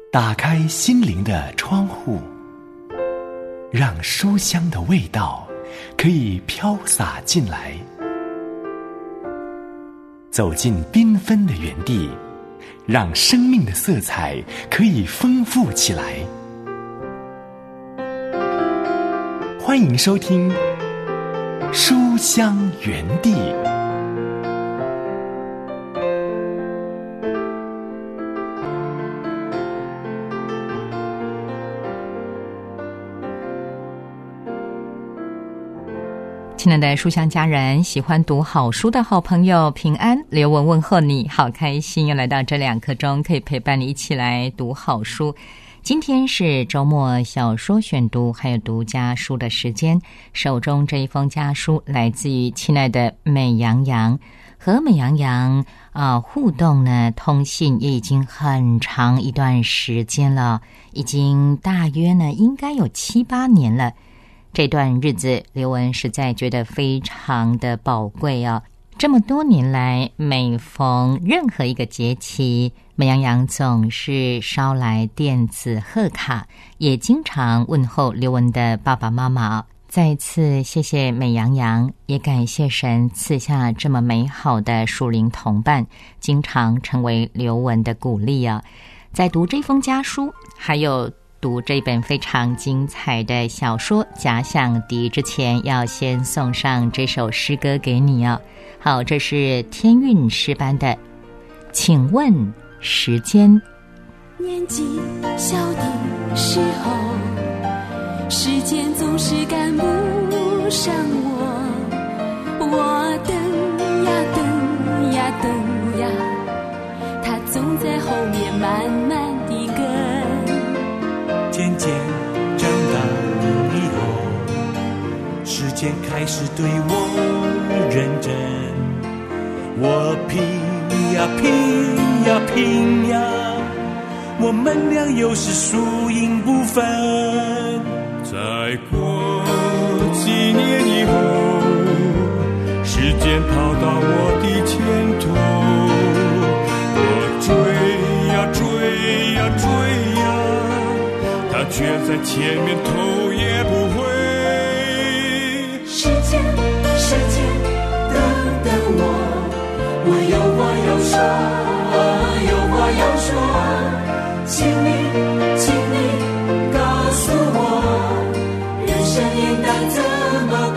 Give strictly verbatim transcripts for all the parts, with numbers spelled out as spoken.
打开心灵的窗户，让书香的味道可以飘洒进来。走进缤纷的园地，让生命的色彩可以丰富起来。欢迎收听书香园地。 亲爱的书香家人，喜欢读好书的好朋友，平安，刘文问候你，好开心又来到这两刻钟，可以陪伴你一起来读好书。今天是周末小说选读还有读家书的时间，手中这一封家书来自于亲爱的美羊羊，和美羊羊啊互动呢，通信也已经很长一段时间了，已经大约呢应该有七八年了。这段日子刘文实在觉得非常的宝贵啊！这么多年来，每逢任何一个节气，美羊羊总是捎来电子贺卡，也经常问候刘文的爸爸妈妈。再次谢谢美羊羊，也感谢神赐下这么美好的属灵同伴，经常成为刘文的鼓励啊！在读这封家书，还有读这本非常精彩的小说《假想敌》之前，要先送上这首诗歌给你哦。好，这是天韵诗班的，请问时间。 年纪小的时候，时间总是赶不上我，我等呀等呀等呀，它总在后面慢慢地跟。 渐渐长大以后，时间开始对我认真，我拼呀拼呀拼呀，我们俩又是输赢不分。再过几年以后，时间跑到我的前头，我追呀追呀追呀，他却在前面头也不回。 时间时间等等我，我有话要说，我有话要说，请你请你告诉我，人生应当怎么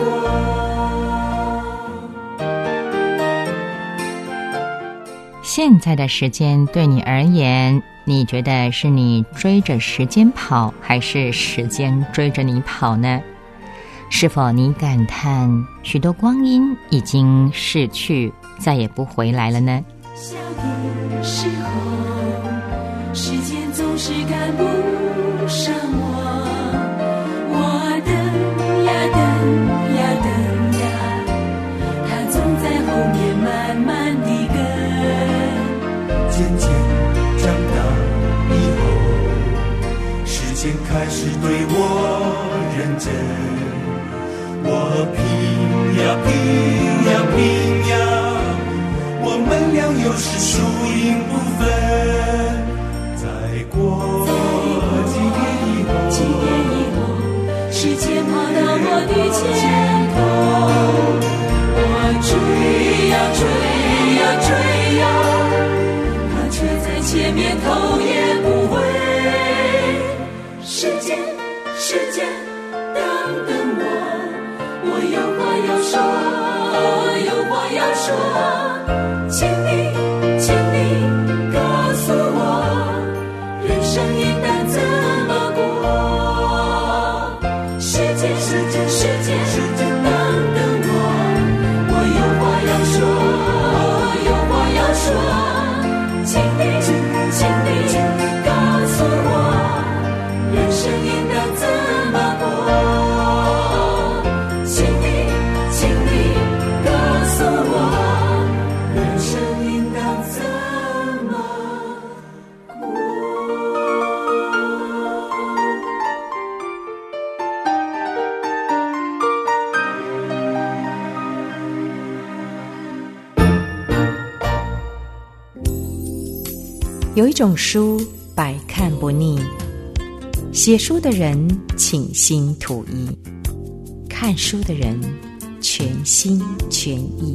过。现在的时间对你而言，你觉得是你追着时间跑，还是时间追着你跑呢？是否你感叹许多光阴已经逝去，再也不回来了呢？ 小的时候，时间总是赶不上我，我等呀等呀等呀，它总在后面慢慢地跟。 渐渐长大以后，时间开始对我认真，我拼呀拼呀拼呀，我们俩又是输赢不分。再过几年以后， 几年以后，时间跑到我的前头，我追呀追呀追呀，他却在前面头也不回。时间时间等等我，我有话要说，我有话要说，请你请你告诉我，人生应当怎么过。时间时间时间时间等等我，我有话要说，我有话要说，请你请你告诉我，人生应当怎么过。请你请你告诉我，人生应当怎么过。 有一种书百看不腻。写书的人倾心吐意，看书的人全心全意。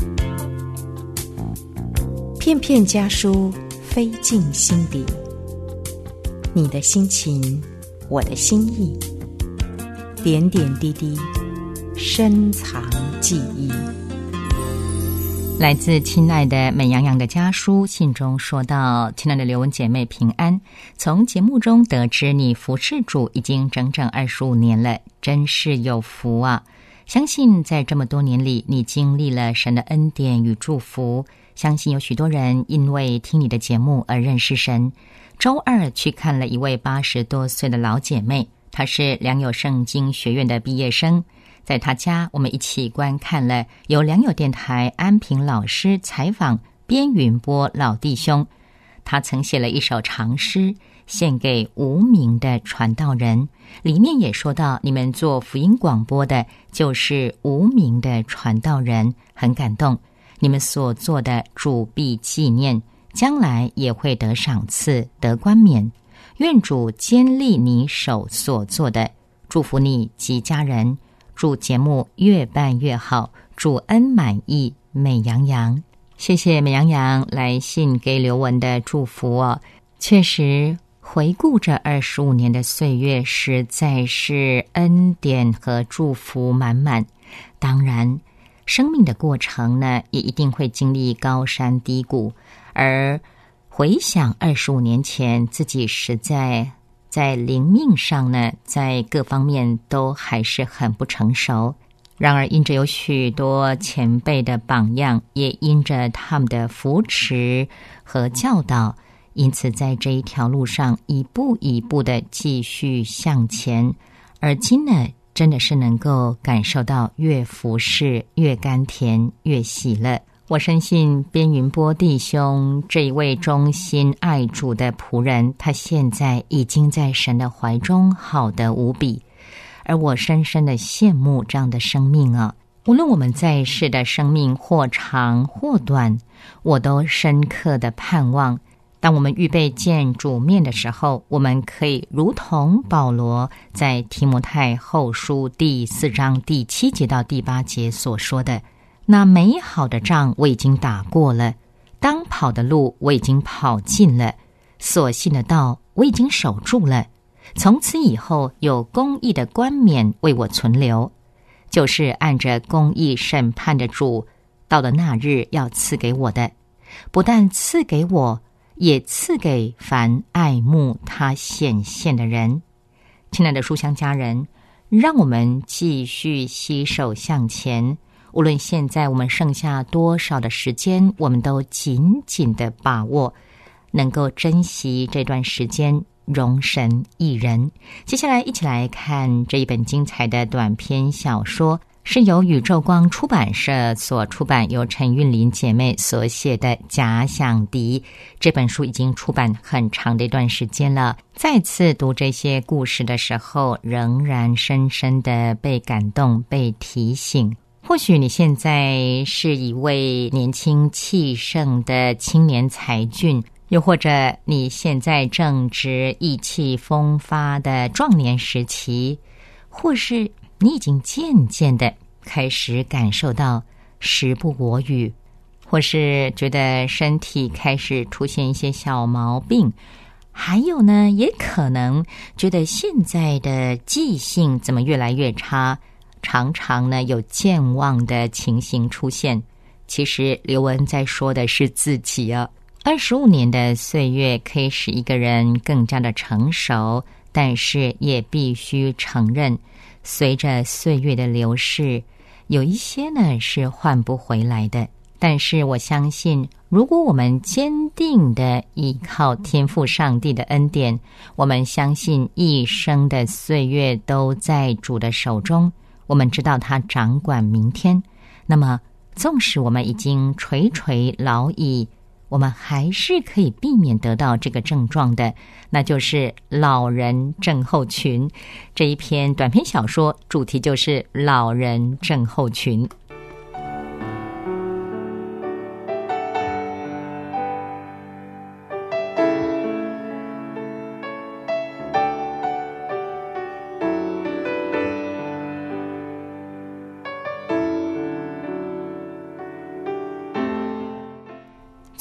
片片家书飞进心底，你的心情，我的心意，点点滴滴深藏记忆。 来自亲爱的美羊羊的家书信中说到，亲爱的刘文姐妹平安，从节目中得知你服侍主已经整整二十五年了，真是有福啊！相信在这么多年里，你经历了神的恩典与祝福，相信有许多人因为听你的节目而认识神。周二去看了一位八十多岁的老姐妹，她是良友圣经学院的毕业生。在他家，我们一起观看了由良友电台安平老师采访边云波老弟兄。他曾写了一首长诗，献给无名的传道人，里面也说到你们做福音广播的就是无名的传道人，很感动。你们所做的主必纪念，将来也会得赏赐，得冠冕。愿主坚立你手所做的，祝福你及家人，祝节目越办越好，主恩满意，美羊羊。谢谢美羊羊来信给刘文的祝福哦。确实回顾这二十五年的岁月，实在是恩典和祝福满满。当然生命的过程呢，也一定会经历高山低谷，而回想二十五年前，自己实在在灵命上呢，在各方面都还是很不成熟。然而因着有许多前辈的榜样，也因着他们的扶持和教导，因此在这一条路上一步一步的继续向前。而今呢，真的是能够感受到越服侍越甘甜，越喜乐。我深信边云波弟兄这一位忠心爱主的仆人，他现在已经在神的怀中好得无比，而我深深的羡慕这样的生命啊！无论我们在世的生命或长或短，我都深刻的盼望，当我们预备见主面的时候，我们可以如同保罗在提摩太后书第四章第七节到第八节所说的，那美好的仗我已经打过了，当跑的路我已经跑尽了，所信的道我已经守住了，从此以后有公义的冠冕为我存留，就是按着公义审判的主到了那日要赐给我的，不但赐给我，也赐给凡爱慕他显现的人。亲爱的书香家人，让我们继续携手向前，无论现在我们剩下多少的时间，我们都紧紧的把握，能够珍惜这段时间，容神一人。接下来一起来看这一本精彩的短篇小说，是由宇宙光出版社所出版，由陈韵玲姐妹所写的《假想敌》。这本书已经出版很长的一段时间了，再次读这些故事的时候，仍然深深的被感动，被提醒。或许你现在是一位年轻气盛的青年才俊，又或者你现在正值意气风发的壮年时期，或是你已经渐渐的开始感受到时不我与，或是觉得身体开始出现一些小毛病，还有呢，也可能觉得现在的记性怎么越来越差，常常呢有健忘的情形出现。其实刘文在说的是自己啊。二十五年的岁月可以使一个人更加的成熟，但是也必须承认，随着岁月的流逝，有一些呢是换不回来的。但是我相信，如果我们坚定的依靠天父上帝的恩典，我们相信一生的岁月都在主的手中，我们知道他掌管明天，那么纵使我们已经垂垂老矣，我们还是可以避免得到这个症状的，那就是老人症候群。这一篇短篇小说主题就是老人症候群。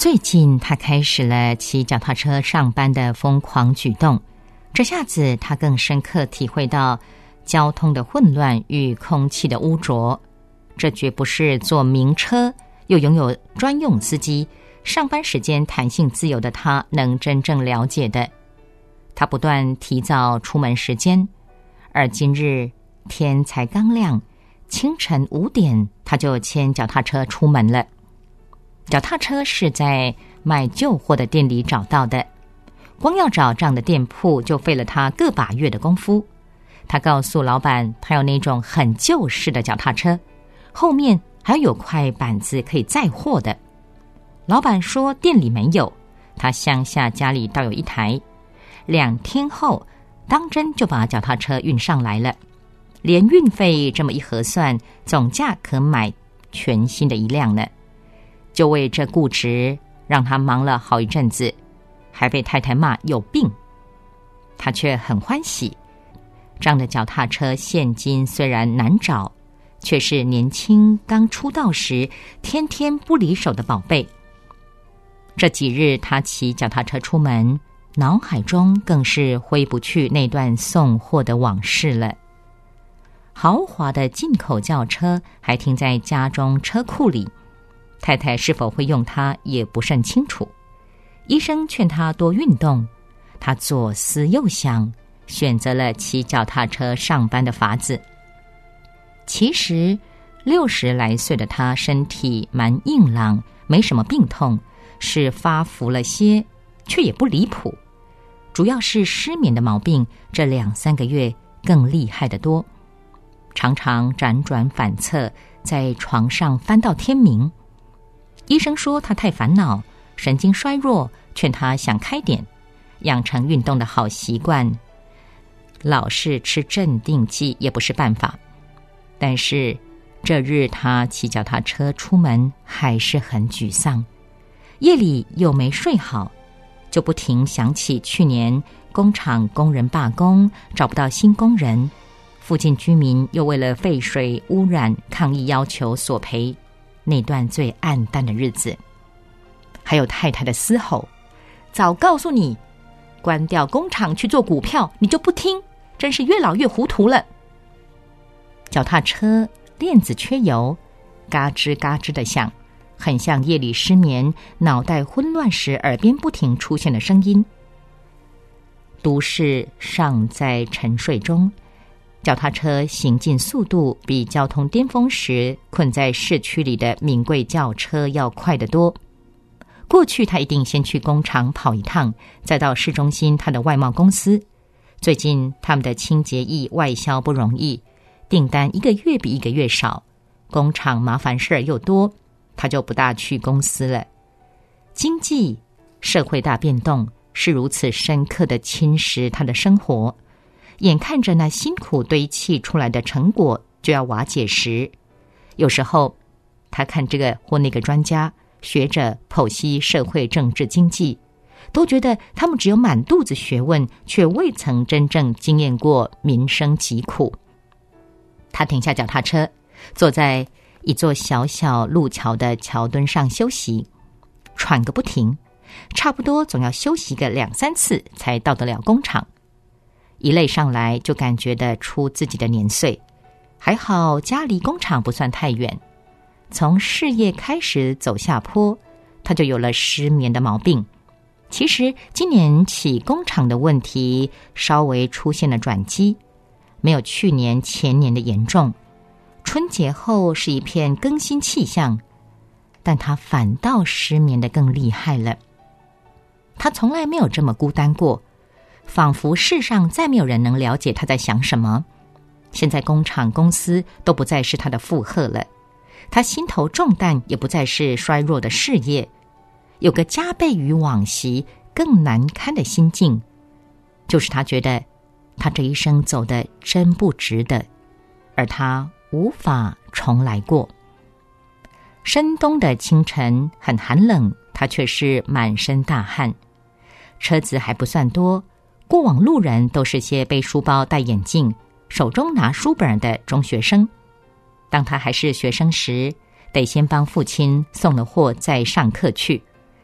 最近他开始了骑脚踏车上班的疯狂举动，这下子他更深刻体会到交通的混乱与空气的污浊，这绝不是坐名车又拥有专用司机、上班时间弹性自由的他能真正了解的。他不断提早出门时间，而今日天才刚亮，清晨五点他就牵脚踏车出门了。脚踏车是在卖旧货的店里找到的，光要找这样的店铺就费了他个把月的功夫。他告诉老板，他有那种很旧式的脚踏车，后面还有块板子可以载货的。老板说店里没有，他乡下家里倒有一台。两天后，当真就把脚踏车运上来了，连运费这么一核算，总价可买全新的一辆呢。就为这固执，让他忙了好一阵子，还被太太骂有病。他却很欢喜，这样的脚踏车现今虽然难找，却是年轻刚出道时天天不离手的宝贝。这几日他骑脚踏车出门，脑海中更是挥不去那段送货的往事了。豪华的进口轿车还停在家中车库里，太太是否会用它也不甚清楚。医生劝他多运动，他左思右想，选择了骑脚踏车上班的法子。其实六十来岁的他身体蛮硬朗，没什么病痛，是发福了些，却也不离谱。主要是失眠的毛病，这两三个月更厉害得多，常常辗转反侧，在床上翻到天明。医生说他太烦恼，神经衰弱，劝他想开点，养成运动的好习惯。老是吃镇定剂也不是办法。但是这日他骑脚踏车出门还是很沮丧，夜里又没睡好，就不停想起去年工厂工人罢工，找不到新工人，附近居民又为了废水污染抗议要求索赔，那段最暗淡的日子。还有太太的嘶吼，早告诉你关掉工厂去做股票，你就不听，真是越老越糊涂了。脚踏车链子缺油，嘎吱嘎吱的响，很像夜里失眠脑袋混乱时耳边不停出现的声音。都市尚在沉睡中，脚踏车行进速度比交通巅峰时困在市区里的名贵轿车要快得多。过去他一定先去工厂跑一趟，再到市中心他的外贸公司。最近他们的清洁液外销不容易，订单一个月比一个月少，工厂麻烦事儿又多，他就不大去公司了。经济社会大变动是如此深刻地侵蚀他的生活，眼看着那辛苦堆砌出来的成果就要瓦解时，有时候他看这个或那个专家学者剖析社会政治经济，都觉得他们只有满肚子学问，却未曾真正经验过民生疾苦。他停下脚踏车，坐在一座小小路桥的桥墩上休息，喘个不停，差不多总要休息个两三次才到得了工厂。一累上来就感觉得出自己的年岁，还好家离工厂不算太远。从事业开始走下坡，他就有了失眠的毛病。其实今年起工厂的问题稍微出现了转机，没有去年前年的严重。春节后是一片更新气象，但他反倒失眠得更厉害了。他从来没有这么孤单过，仿佛世上再没有人能了解他在想什么。现在工厂公司都不再是他的负荷了，他心头重担也不再是衰弱的事业，有个加倍于往昔更难堪的心境，就是他觉得他这一生走得真不值得，而他无法重来过。深冬的清晨很寒冷，他却是满身大汗。车子还不算多，过往路人都是些背书包戴眼镜手中拿书本的中学生。当他还是学生时，得先帮父亲送了货再上课去。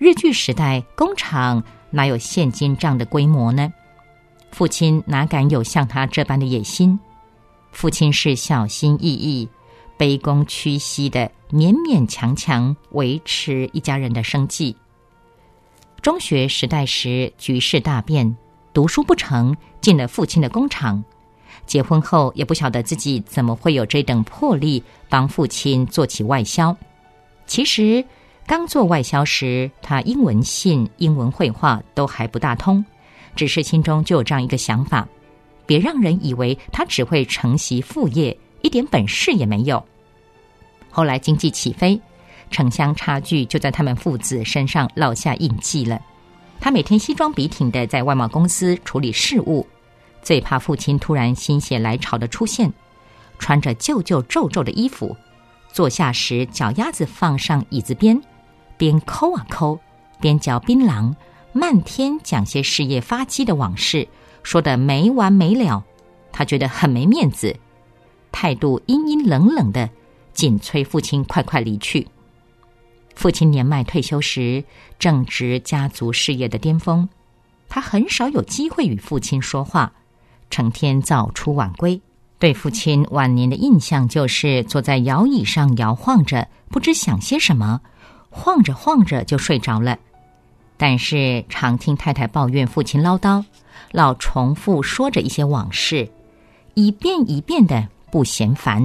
日据时代，工厂哪有现今这样的规模呢？父亲哪敢有像他这般的野心？父亲是小心翼翼、卑躬屈膝的，勉勉强强维持一家人的生计。中学时代时，局势大变，读书不成，进了父亲的工厂。结婚后，也不晓得自己怎么会有这等魄力，帮父亲做起外销。其实刚做外销时，他英文信、英文绘画都还不大通，只是心中就有这样一个想法，别让人以为他只会承袭父业，一点本事也没有。后来经济起飞，城乡差距就在他们父子身上烙下印记了。他每天西装笔挺的在外贸公司处理事务，最怕父亲突然心血来潮的出现，穿着旧旧皱皱的衣服，坐下时脚丫子放上椅子边，边抠啊抠，边嚼槟榔，漫天讲些事业发迹的往事，说得没完没了。他觉得很没面子，态度阴阴冷冷的，紧催父亲快快离去。父亲年迈退休时，正值家族事业的巅峰，他很少有机会与父亲说话，成天早出晚归。对父亲晚年的印象就是坐在摇椅上摇晃着，不知想些什么，晃着晃着就睡着了。但是常听太太抱怨父亲唠叨，老重复说着一些往事，一遍一遍的不嫌烦。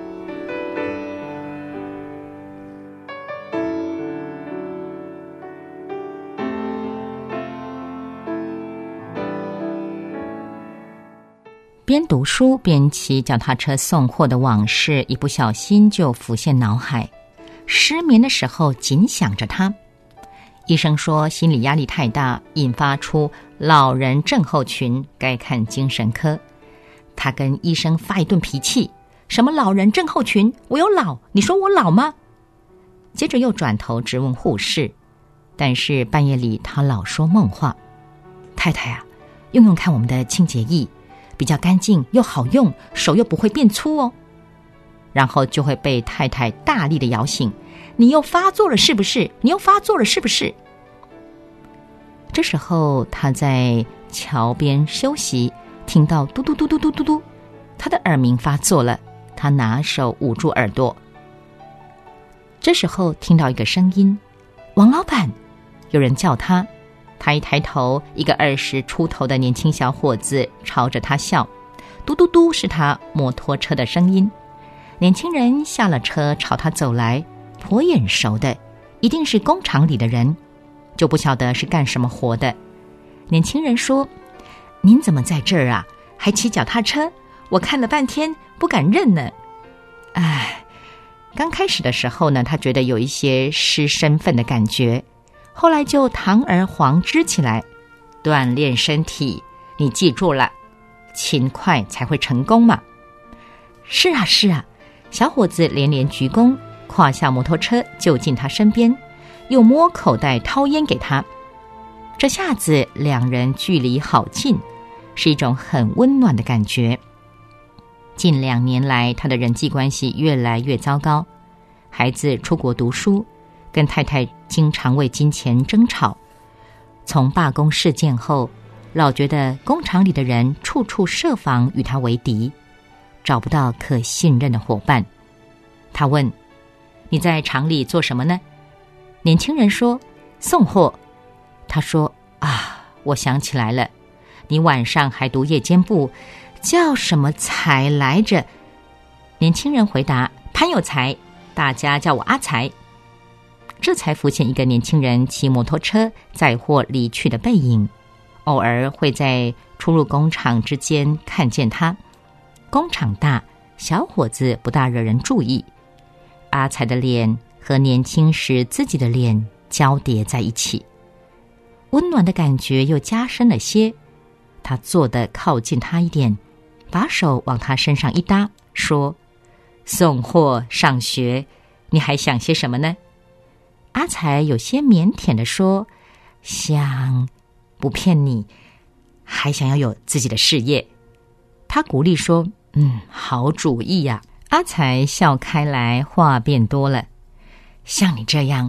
边读书边骑脚踏车送货的往事，一不小心就浮现脑海。失眠的时候紧想着他。医生说心理压力太大，引发出老人症候群，该看精神科。他跟医生发一顿脾气，什么老人症候群，我有老，你说我老吗？接着又转头质问护士，但是半夜里他老说梦话。太太啊，用用看我们的清洁液，比较干净又好用，手又不会变粗哦。然后就会被太太大力的摇醒，你又发作了是不是？你又发作了是不是？这时候他在桥边休息，听到嘟嘟嘟嘟嘟嘟嘟，他的耳鸣发作了，他拿手捂住耳朵。这时候听到一个声音，王老板，有人叫他。他一抬头，一个二十出头的年轻小伙子朝着他笑，嘟嘟嘟是他摩托车的声音。年轻人下了车朝他走来，颇眼熟的，一定是工厂里的人，就不晓得是干什么活的。年轻人说，您怎么在这儿啊？还骑脚踏车？我看了半天不敢认呢。唉，刚开始的时候呢，他觉得有一些失身份的感觉，后来就堂而皇之起来。锻炼身体，你记住了，勤快才会成功嘛。是啊是啊，小伙子连连鞠躬，跨下摩托车就近他身边，又摸口袋掏烟给他。这下子两人距离好近，是一种很温暖的感觉。近两年来，他的人际关系越来越糟糕，孩子出国读书，跟太太经常为金钱争吵。从罢工事件后，老觉得工厂里的人处处设防与他为敌，找不到可信任的伙伴。他问，你在厂里做什么呢？年轻人说，送货。他说，啊，我想起来了，你晚上还读夜间部，叫什么才来着？年轻人回答，潘有才，大家叫我阿才。这才浮现一个年轻人骑摩托车载货离去的背影，偶尔会在出入工厂之间看见他。工厂大，小伙子不大惹人注意。阿才的脸和年轻时自己的脸交叠在一起，温暖的感觉又加深了些。他坐得靠近他一点，把手往他身上一搭，说，送货上学，你还想些什么呢？阿才有些腼腆地说，想，不骗你，还想要有自己的事业。他鼓励说，嗯，好主意呀。阿才笑开来，话变多了，像你这样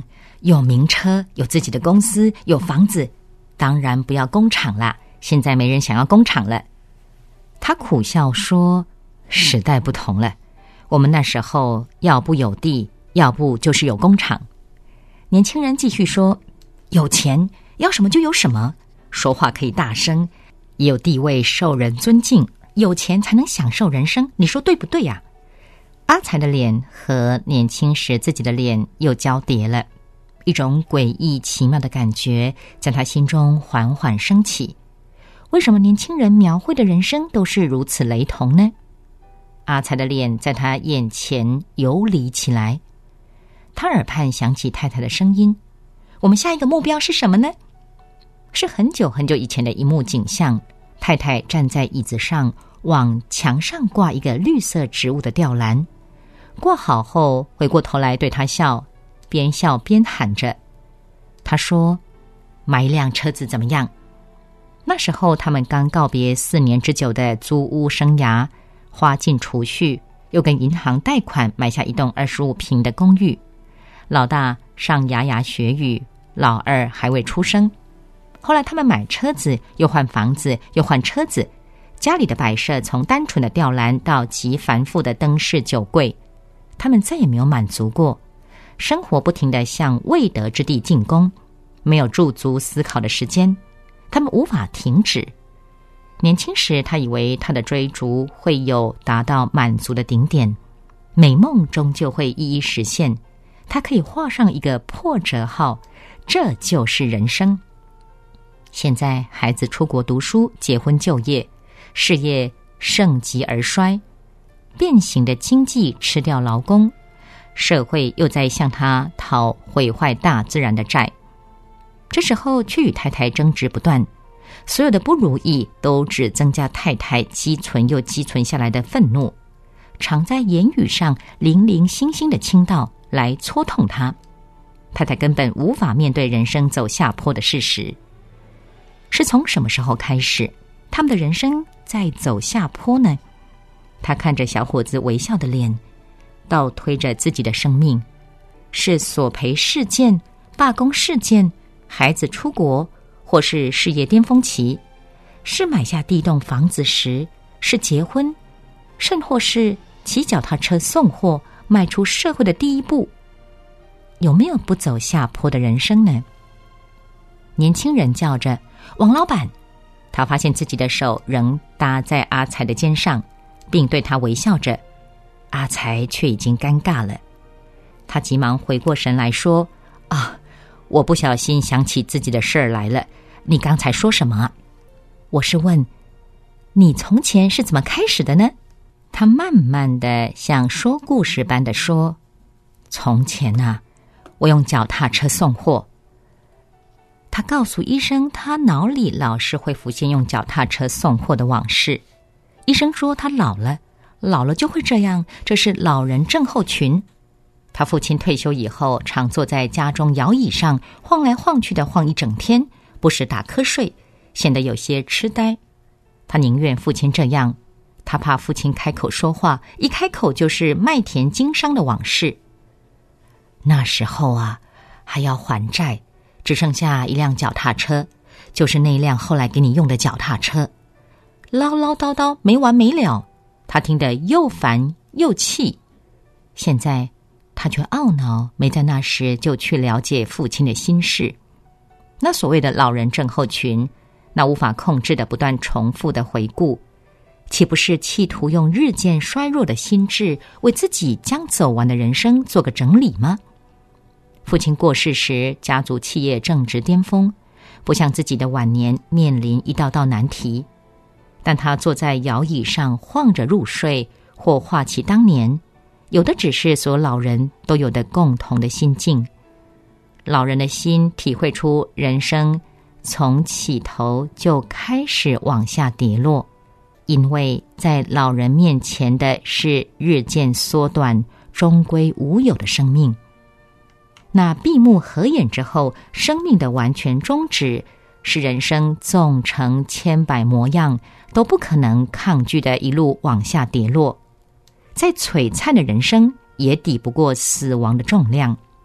有名车，有自己的公司，有房子，当然不要工厂啦，现在没人想要工厂了。他苦笑说，时代不同了，我们那时候要不有地，要不就是有工厂。年轻人继续说，有钱要什么就有什么，说话可以大声，也有地位受人尊敬，有钱才能享受人生，你说对不对呀？阿才的脸和年轻时自己的脸又交叠了，一种诡异奇妙的感觉在他心中缓缓升起。为什么年轻人描绘的人生都是如此雷同呢？阿才的脸在他眼前游离起来，他耳畔响起太太的声音，我们下一个目标是什么呢？是很久很久以前的一幕景象，太太站在椅子上，往墙上挂一个绿色植物的吊篮，挂好后回过头来对他笑，边笑边喊着，他说，买一辆车子怎么样？那时候他们刚告别四年之久的租屋生涯，花尽储蓄，又跟银行贷款买下一栋二十五平的公寓。老大上牙牙学语，老二还未出生。后来他们买车子，又换房子，又换车子，家里的摆设从单纯的吊篮到极繁复的灯饰酒柜，他们再也没有满足过。生活不停地向未得之地进攻，没有驻足思考的时间，他们无法停止。年轻时他以为他的追逐会有达到满足的顶点，美梦终究会一一实现，他可以画上一个破折号，这就是人生。现在孩子出国读书，结婚就业，事业盛极而衰，变形的经济吃掉劳工，社会又在向他讨毁坏大自然的债。这时候却与太太争执不断，所有的不如意都只增加太太积存又积存下来的愤怒，常在言语上零零星星的倾倒来戳痛他。太太根本无法面对人生走下坡的事实。是从什么时候开始，他们的人生在走下坡呢？他看着小伙子微笑的脸，倒推着自己的生命，是索赔事件、罢工事件、孩子出国，或是事业巅峰期，是买下第一栋房子时，是结婚，甚或是骑脚踏车送货，迈出社会的第一步。有没有不走下坡的人生呢？年轻人叫着，王老板，他发现自己的手仍搭在阿才的肩上，并对他微笑着。阿才却已经尴尬了，他急忙回过神来说，啊，我不小心想起自己的事儿来了，你刚才说什么？我是问，你从前是怎么开始的呢？他慢慢的像说故事般的说，从前啊，我用脚踏车送货。他告诉医生，他脑里老是会浮现用脚踏车送货的往事。医生说他老了，老了就会这样，这是老人症候群。他父亲退休以后，常坐在家中摇椅上晃来晃去的晃一整天，不时打瞌睡，显得有些痴呆。他宁愿父亲这样，他怕父亲开口说话，一开口就是麦田经商的往事。那时候啊，还要还债，只剩下一辆脚踏车，就是那辆后来给你用的脚踏车，唠唠叨叨没完没了，他听得又烦又气。现在他却懊恼没在那时就去了解父亲的心事。那所谓的老人症候群，那无法控制的不断重复的回顾，岂不是企图用日渐衰弱的心智为自己将走完的人生做个整理吗？父亲过世时，家族企业正值巅峰，不像自己的晚年面临一道道难题，但他坐在摇椅上晃着入睡，或话起当年，有的只是所有老人都有的共同的心境。老人的心体会出人生从起头就开始往下跌落，因为在老人面前的是日渐缩短、终归无有的生命。那闭目合眼之后，生命的完全终止，是人生纵成千百模样都不可能抗拒的一路往下跌落。再璀璨的人生也抵不过死亡的重量。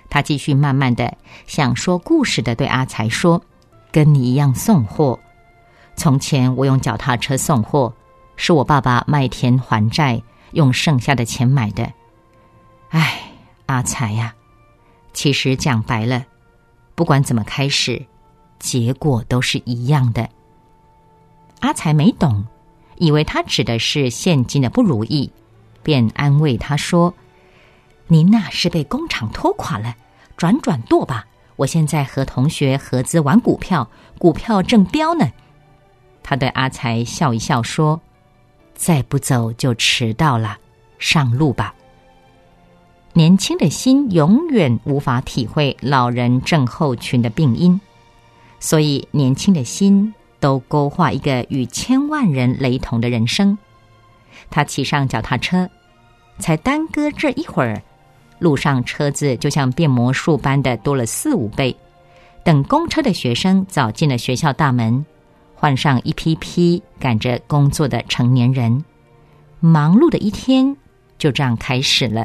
他继续慢慢的像说故事的对阿才说，跟你一样送货。从前我用脚踏车送货，是我爸爸卖田还债，用剩下的钱买的。唉，阿才呀、啊，其实讲白了，不管怎么开始，结果都是一样的。阿才没懂，以为他指的是现今的不如意，便安慰他说，您那是被工厂拖垮了，转转舵吧，我现在和同学合资玩股票，股票正飙呢。他对阿才笑一笑说，再不走就迟到了，上路吧。年轻的心永远无法体会老人症候群的病因，所以年轻的心都勾画一个与千万人雷同的人生。他骑上脚踏车，才耽搁这一会儿，路上车子就像变魔术般的多了四五倍。等公车的学生早进了学校大门，换上一批批赶着工作的成年人，忙碌的一天就这样开始了。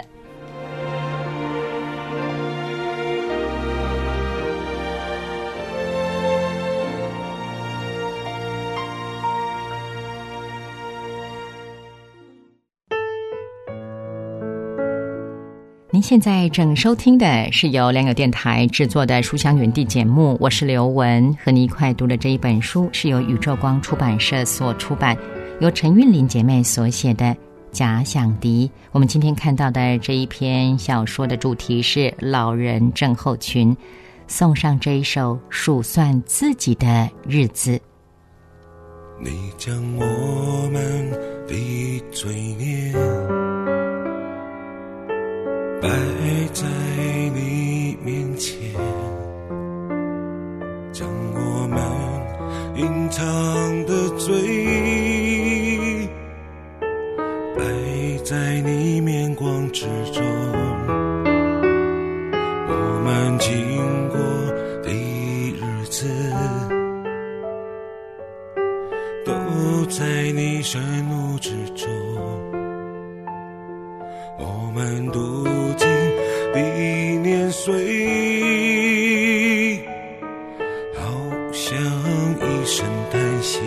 您现在正收听的是由良友电台制作的书香园地节目，我是刘文，和你一块读的这一本书是由宇宙光出版社所出版，由陈韵玲姐妹所写的《假想敌》。我们今天看到的这一篇小说的主题是老人症候群，送上这一首数算自己的日子。 你将我们的罪孽摆在你面前，将我们隐藏的罪摆在你面光之中，我们经过的日子都在你盛怒之中，我们读经的年岁好像一声叹息，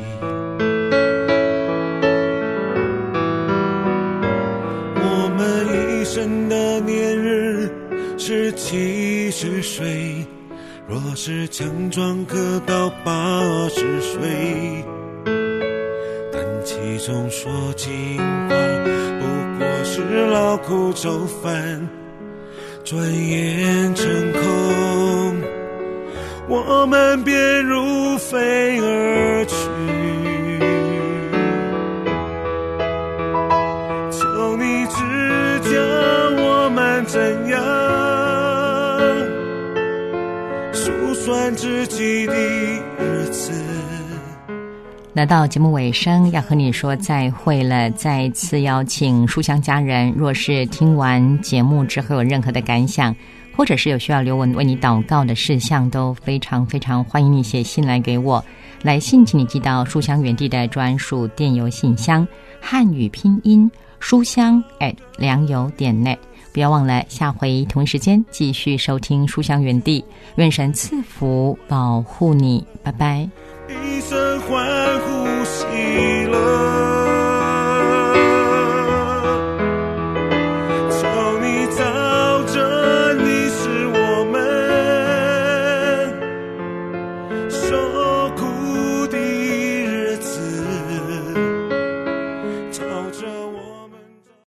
我们一生的年日是七十岁，若是强壮可到八十岁，但其中说情话是劳苦愁烦，转眼成空，我们便如飞而去。求你指教我们怎样数算自己的日子。 来到节目尾声，要和你说再会了。再次邀请书香家人，若是听完节目之后有任何的感想，或者是有需要刘文为你祷告的事项，都非常非常欢迎你写信来给我。来信请你寄到书香园地的专属电邮信箱，汉语拼音书香 at 良友点 net。不要忘了下回同一时间继续收听书香园地，愿神赐福保护你，拜拜。 一声欢呼喜乐。